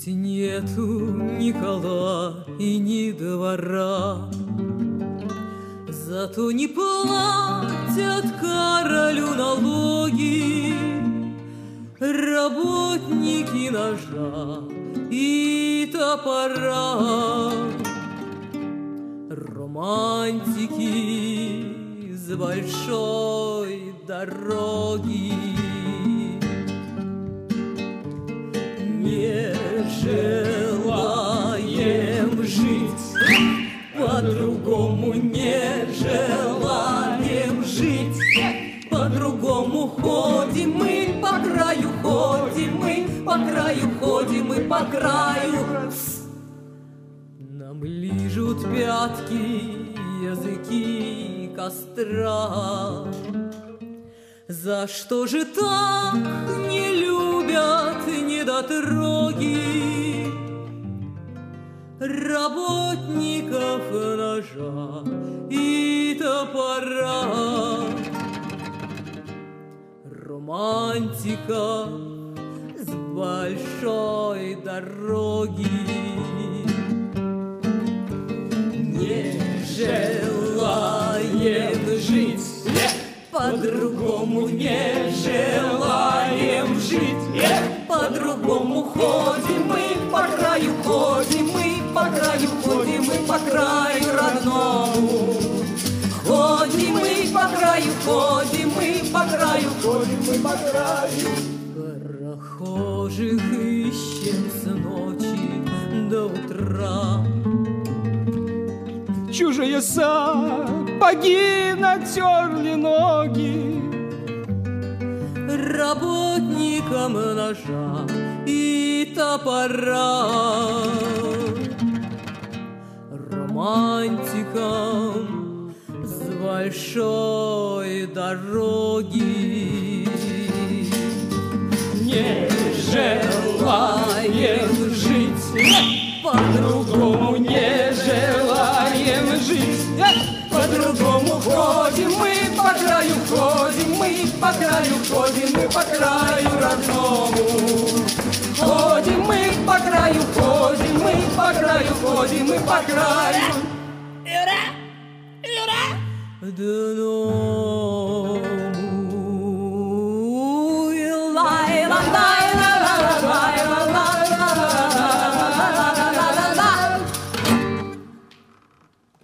Ведь нету ни кола и ни двора, зато не платят королю налоги работники ножа и топора. Романтики с большой дороги не желаем жить, по-другому не желаем жить, по-другому ходим мы по краю, ходим мы по краю, ходим мы по краю. Нам лижут пятки языки костра. За что же так не любят недотроги работников ножа и топора? Романтика с большой дороги не желаем жить, по-другому не желаем жить, по-другому ходим мы по краю, ходим мы по краю, ходим мы по краю родному. Ходим мы по краю, ходим мы по краю, ходим мы по краю. Прохожих ищем с ночи до утра. Чужие сапоги натерли ноги работникам ножа и топора. Романтикам с большой дороги не желаем жить, по-другому не желаем жить, по-другому ходим мы по краю, ходим мы по краю, ходим мы по краю родному. Ходим мы по краю, ходим мы по краю, ходим мы по краю. Юра! Юра!